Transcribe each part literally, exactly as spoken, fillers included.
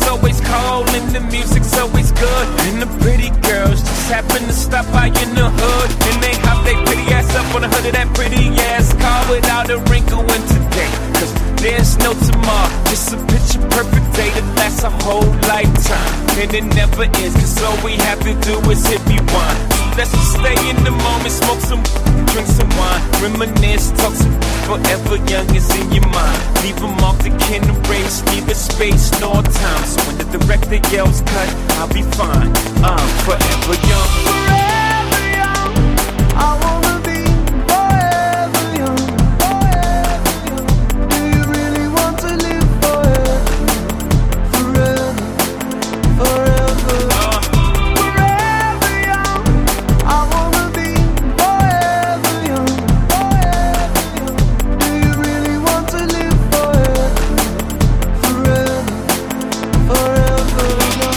weather's always cold and the music's always good, and the pretty girls just happen to stop by in the hood, and they hop their pretty ass up on the hood of that pretty ass car without a wrinkle in today. Cause there's no tomorrow, just a picture perfect day that lasts a whole lifetime, and it never ends, cause all we have to do is hit rewind. Let's just stay in the moment, smoke some, drink some wine, reminisce, talk some forever young is in your mind. Leave them off the kin race, neither space nor time. So when the director yells cut, I'll be fine. I'm forever young. Forever young, I wanna be forever young, forever young. Do you really want to live forever, forever, forever? Uh, Forever young, I wanna be forever young, forever young. Do you really want to live forever, forever, forever young?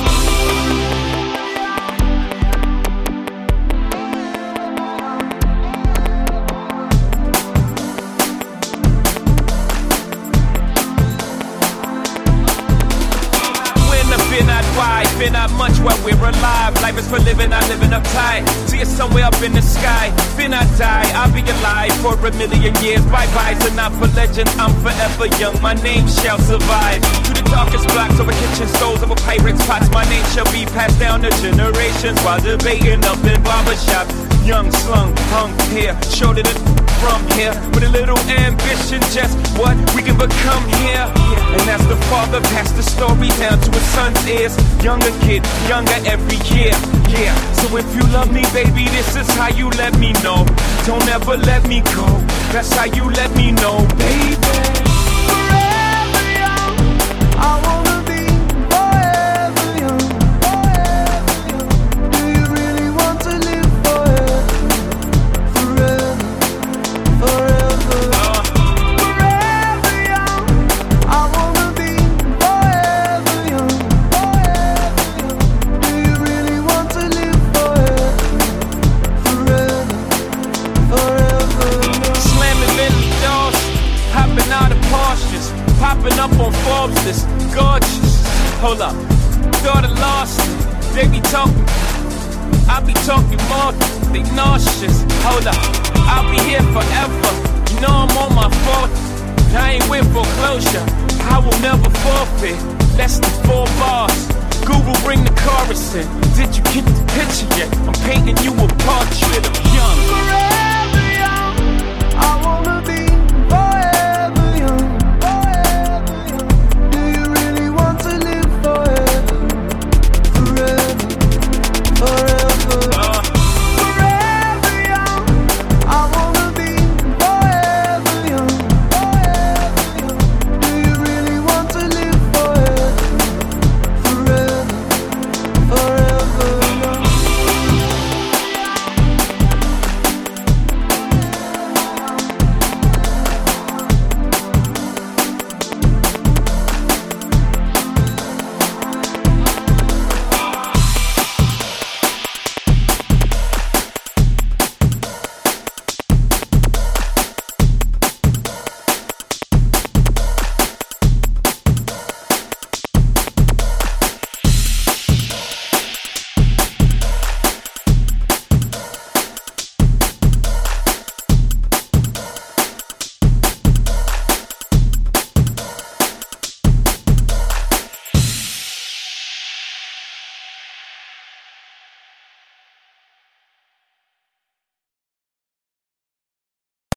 When I fear not why, fear not much while we're alive. Life is for living, I live in uptight. See it somewhere up in the sky. Fear not die, I'll be alive for a million years. Bye-byes are not for legends, I'm forever young. My name shall survive. Through the darkest blocks over kitchen stoves, over pirates' pots, my name shall be passed down to generations while debating up in barbershops. Young, slung, hung here, shorter than from here, with a little ambition, just what we can become here. And as the father passed the story down to his son's ears, younger kid, younger every year. Yeah, so if you love me, baby, this is how you let me know. Don't ever let me go, that's how you let me know, baby. Forever young, I wanna be forever young, forever young. Do you really want to live forever, forever, forever? Uh, Forever young, I wanna be forever young, forever young. Do you really want to live forever, forever, forever young? slamming Bentley doors, hopping out of Porsches, popping up on Forbes list, gorgeous. Hold up, thought I lost it. They be talking, I be talking more, they nauseous. Hold up, I'll be here forever. You know I'm on my fourth, I ain't with foreclosure, I will never forfeit. Less than four bars, Google bring the chorus in. Did you get the picture yet? I'm painting you a portrait of young. Forever